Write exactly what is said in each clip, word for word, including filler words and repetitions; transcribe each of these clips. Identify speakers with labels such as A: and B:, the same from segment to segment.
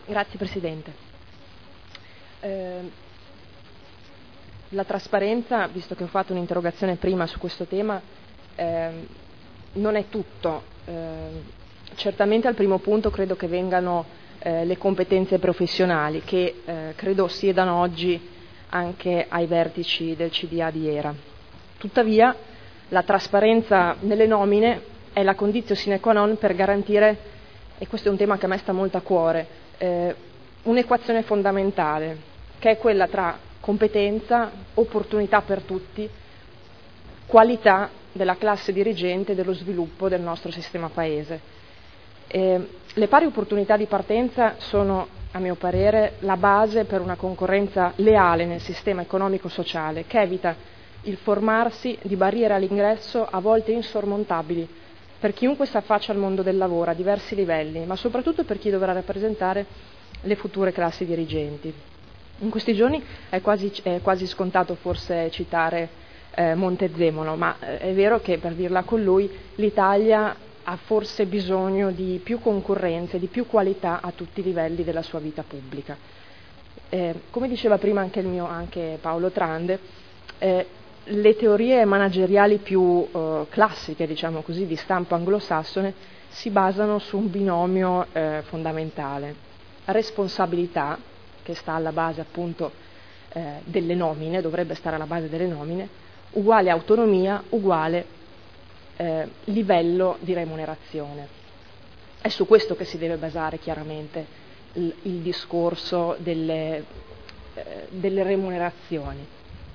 A: Grazie Presidente. Eh, la trasparenza, visto che ho fatto un'interrogazione prima su questo tema, eh, non è tutto. Eh, certamente al primo punto credo che vengano eh, le competenze professionali che eh, credo siedano oggi anche ai vertici del C D A di Era. Tuttavia la trasparenza nelle nomine è la condizione sine qua non per garantire, e questo è un tema che a me sta molto a cuore, eh, un'equazione fondamentale, che è quella tra competenza, opportunità per tutti, qualità della classe dirigente e dello sviluppo del nostro sistema paese. Eh, le pari opportunità di partenza sono, a mio parere, la base per una concorrenza leale nel sistema economico-sociale, che evita il formarsi di barriere all'ingresso a volte insormontabili per chiunque si affaccia al mondo del lavoro a diversi livelli, ma soprattutto per chi dovrà rappresentare le future classi dirigenti. In questi giorni è quasi, è quasi scontato forse citare eh, Montezemolo, ma eh, è vero che, per dirla con lui, l'Italia ha forse bisogno di più concorrenza e di più qualità a tutti i livelli della sua vita pubblica. Eh, come diceva prima anche, il mio, anche Paolo Trande, eh, le teorie manageriali più eh, classiche, diciamo così, di stampo anglosassone, si basano su un binomio eh, fondamentale: responsabilità, che sta alla base appunto eh, delle nomine, dovrebbe stare alla base delle nomine, uguale autonomia, uguale eh, livello di remunerazione. È su questo che si deve basare chiaramente il, il discorso delle, eh, delle remunerazioni.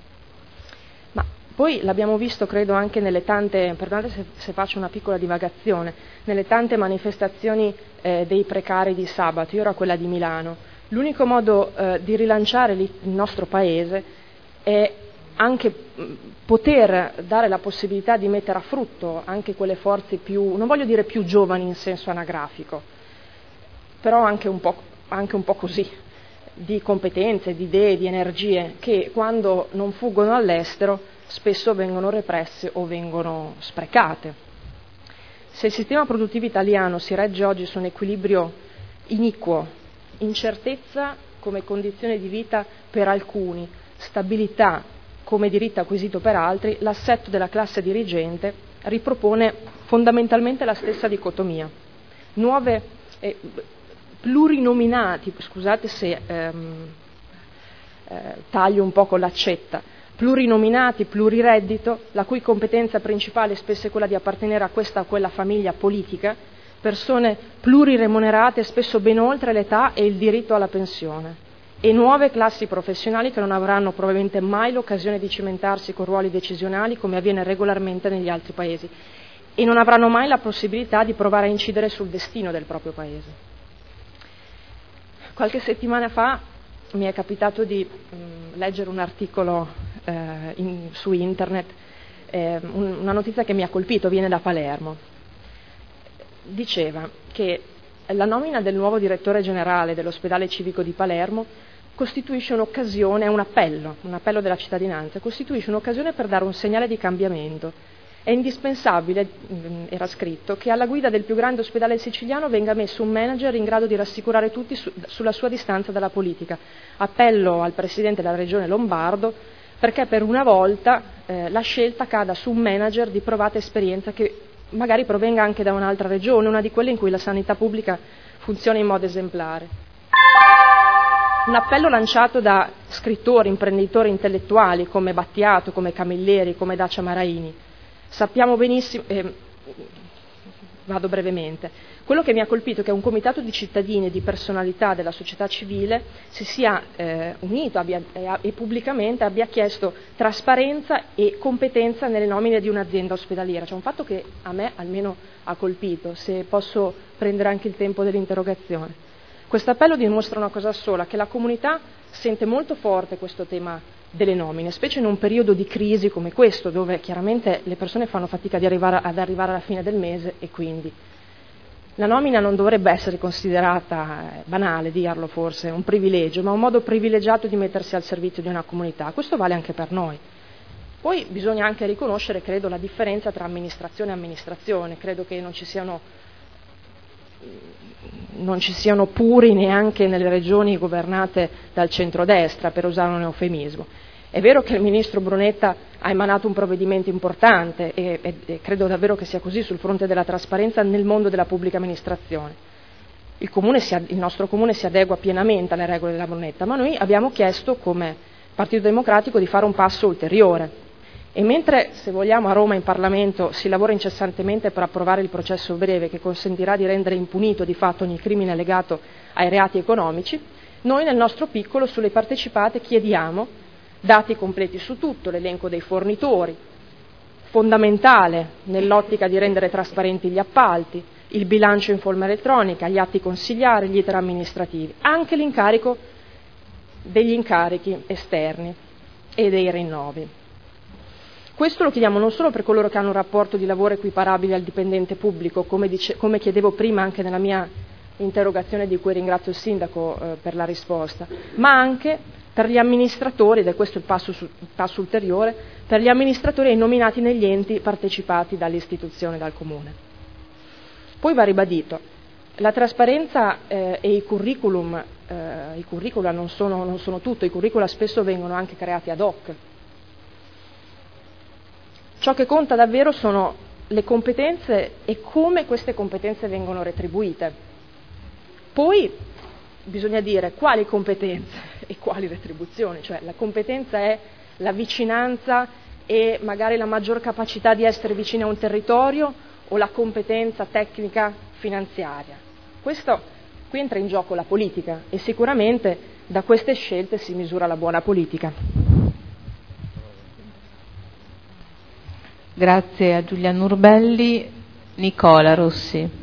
A: Ma poi l'abbiamo visto, credo, anche nelle tante, perdonate se, se faccio una piccola divagazione, nelle tante manifestazioni eh, dei precari di sabato. Io ero a quella di Milano. L'unico modo eh, di rilanciare il nostro Paese è anche poter dare la possibilità di mettere a frutto anche quelle forze più, non voglio dire più giovani in senso anagrafico, però anche un po', anche un po' così, di competenze, di idee, di energie, che quando non fuggono all'estero spesso vengono represse o vengono sprecate. Se il sistema produttivo italiano si regge oggi su un equilibrio iniquo, incertezza come condizione di vita per alcuni, stabilità come diritto acquisito per altri, l'assetto della classe dirigente ripropone fondamentalmente la stessa dicotomia. Nuove eh, plurinominati, scusate se ehm, eh, taglio un po' con l'accetta, plurinominati, plurireddito, la cui competenza principale spesso è quella di appartenere a questa o quella famiglia politica, persone pluriremunerate, spesso ben oltre l'età e il diritto alla pensione, e nuove classi professionali che non avranno probabilmente mai l'occasione di cimentarsi con ruoli decisionali come avviene regolarmente negli altri paesi, e non avranno mai la possibilità di provare a incidere sul destino del proprio paese. Qualche settimana fa mi è capitato di mh, leggere un articolo eh, in, su internet, eh, un, una notizia che mi ha colpito, viene da Palermo. Diceva che la nomina del nuovo direttore generale dell'ospedale civico di Palermo costituisce un'occasione, un appello, un appello della cittadinanza, costituisce un'occasione per dare un segnale di cambiamento. È indispensabile, era scritto, che alla guida del più grande ospedale siciliano venga messo un manager in grado di rassicurare tutti su, sulla sua distanza dalla politica. Appello al Presidente della Regione Lombardo perché per una volta eh, la scelta cada su un manager di provata esperienza che magari provenga anche da un'altra regione, una di quelle in cui la sanità pubblica funziona in modo esemplare. Un appello lanciato da scrittori, imprenditori intellettuali come Battiato, come Camilleri, come Dacia Maraini. Sappiamo benissimo, eh, vado brevemente, quello che mi ha colpito è che un comitato di cittadini e di personalità della società civile si sia eh, unito abbia, eh, e pubblicamente abbia chiesto trasparenza e competenza nelle nomine di un'azienda ospedaliera. C'è un fatto che a me almeno ha colpito, se posso prendere anche il tempo dell'interrogazione. Questo appello dimostra una cosa sola, che la comunità sente molto forte questo tema delle nomine, specie in un periodo di crisi come questo, dove chiaramente le persone fanno fatica di arrivare, ad arrivare alla fine del mese, e quindi la nomina non dovrebbe essere considerata, eh, banale dirlo forse, un privilegio, ma un modo privilegiato di mettersi al servizio di una comunità. Questo vale anche per noi. Poi bisogna anche riconoscere, credo, la differenza tra amministrazione e amministrazione. Credo che non ci siano non ci siano puri neanche nelle regioni governate dal centrodestra, per usare un eufemismo. È vero che il ministro Brunetta ha emanato un provvedimento importante e, e, e credo davvero che sia così sul fronte della trasparenza nel mondo della pubblica amministrazione. Il, comune si, il nostro comune si adegua pienamente alle regole della Brunetta, ma noi abbiamo chiesto come Partito Democratico di fare un passo ulteriore. E mentre, se vogliamo, a Roma in Parlamento si lavora incessantemente per approvare il processo breve che consentirà di rendere impunito di fatto ogni crimine legato ai reati economici, noi nel nostro piccolo sulle partecipate chiediamo dati completi su tutto, l'elenco dei fornitori, fondamentale nell'ottica di rendere trasparenti gli appalti, il bilancio in forma elettronica, gli atti consigliari, gli iter amministrativi, anche l'incarico degli incarichi esterni e dei rinnovi. Questo lo chiediamo non solo per coloro che hanno un rapporto di lavoro equiparabile al dipendente pubblico, come, dice, come chiedevo prima anche nella mia interrogazione, di cui ringrazio il Sindaco eh, per la risposta, ma anche per gli amministratori, ed è questo il passo, su, il passo ulteriore, per gli amministratori nominati negli enti partecipati dall'istituzione, dal Comune. Poi va ribadito, la trasparenza eh, e i curriculum, eh, i curricula non sono, non sono tutto, i curricula spesso vengono anche creati ad hoc. Ciò che conta davvero sono le competenze e come queste competenze vengono retribuite. Poi bisogna dire quali competenze e quali retribuzioni, cioè la competenza è la vicinanza e magari la maggior capacità di essere vicini a un territorio, o la competenza tecnica finanziaria. Questo, qui entra in gioco la politica e sicuramente da queste scelte si misura la buona politica.
B: Grazie a Giuliano Urbelli. Nicola Rossi.